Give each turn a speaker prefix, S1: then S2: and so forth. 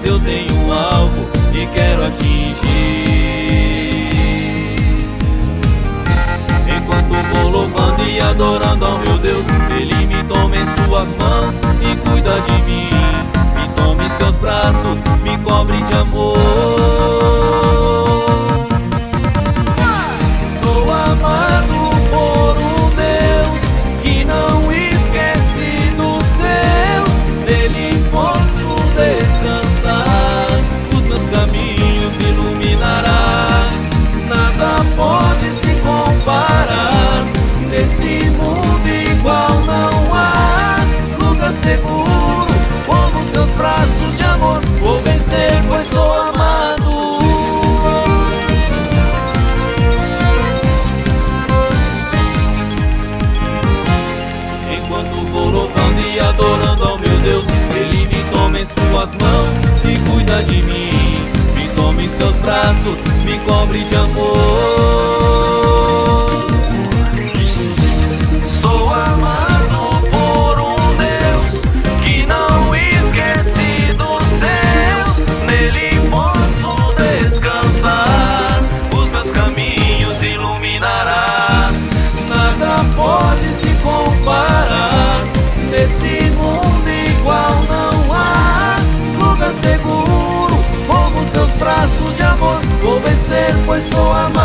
S1: pois eu tenho um alvo e quero atingir. Enquanto vou louvando e adorando ao meu Deus, Ele me toma em suas mãos e cuida de mim. Me toma em seus braços, me cobre de amor. Sou amado por um Deus que não esquece dos seus. Nele posso descansar, os meus caminhos iluminará. Nada pode se comparar, nesse mundo igual não há. Lugar seguro, como seus braços de amor. Vou vencer, pois sou amado. Enquanto vou louvando e adorando ao meu Deus, Ele me toma em suas mãos e cuida de mim. Me toma em seus braços, me cobre de amor. Sou amado por um Deus que não esquece dos seus. Nele posso descansar, os meus caminhos iluminará. Nada pode se comparar, nesse mundo igual não há. Lugar seguro, como seus braços de amor. Vou vencer, pois sou amado.